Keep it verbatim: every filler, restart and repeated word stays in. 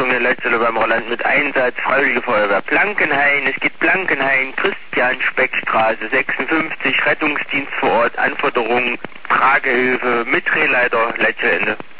der Letzte beim Roland mit Einsatz Freiwillige Feuerwehr Blankenhain. Es geht Blankenhain, Christian-Speck-Straße sechsundfünfzig, Rettungsdienst vor Ort, Anforderungen, Tragehilfe mit Drehleiter, letzte Ende.